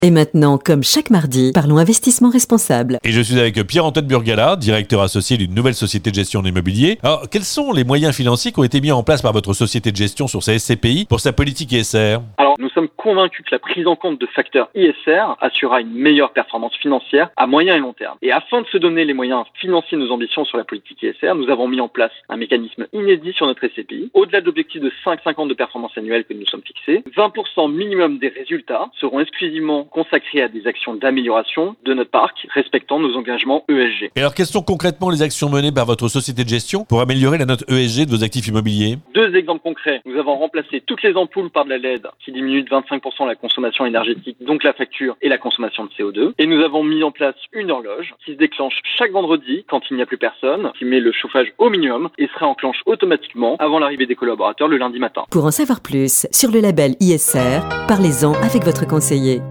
Et maintenant, comme chaque mardi, parlons investissement responsable. Et je suis avec Pierre-Antoine Burgala, directeur associé d'une nouvelle société de gestion d'immobilier. Alors, quels sont les moyens financiers qui ont été mis en place par votre société de gestion sur sa SCPI pour sa politique ISR ? Alors, nous sommes convaincus que la prise en compte de facteurs ISR assurera une meilleure performance financière à moyen et long terme. Et afin de se donner les moyens financiers de nos ambitions sur la politique ISR, nous avons mis en place un mécanisme inédit sur notre SCPI. Au-delà de l'objectif de 5,50 de performance annuelle que nous sommes fixés, 20% minimum des résultats seront exclusivement consacrés à des actions d'amélioration de notre parc, respectant nos engagements ESG. Et alors, quelles sont concrètement les actions menées par votre société de gestion pour améliorer la note ESG de vos actifs immobiliers ? Deux exemples concrets. Nous avons remplacé toutes les ampoules par de la LED qui diminue de 25% la consommation énergétique, donc la facture et la consommation de CO2. Et nous avons mis en place une horloge qui se déclenche chaque vendredi quand il n'y a plus personne, qui met le chauffage au minimum et se réenclenche automatiquement avant l'arrivée des collaborateurs le lundi matin. Pour en savoir plus sur le label ISR, parlez-en avec votre conseiller.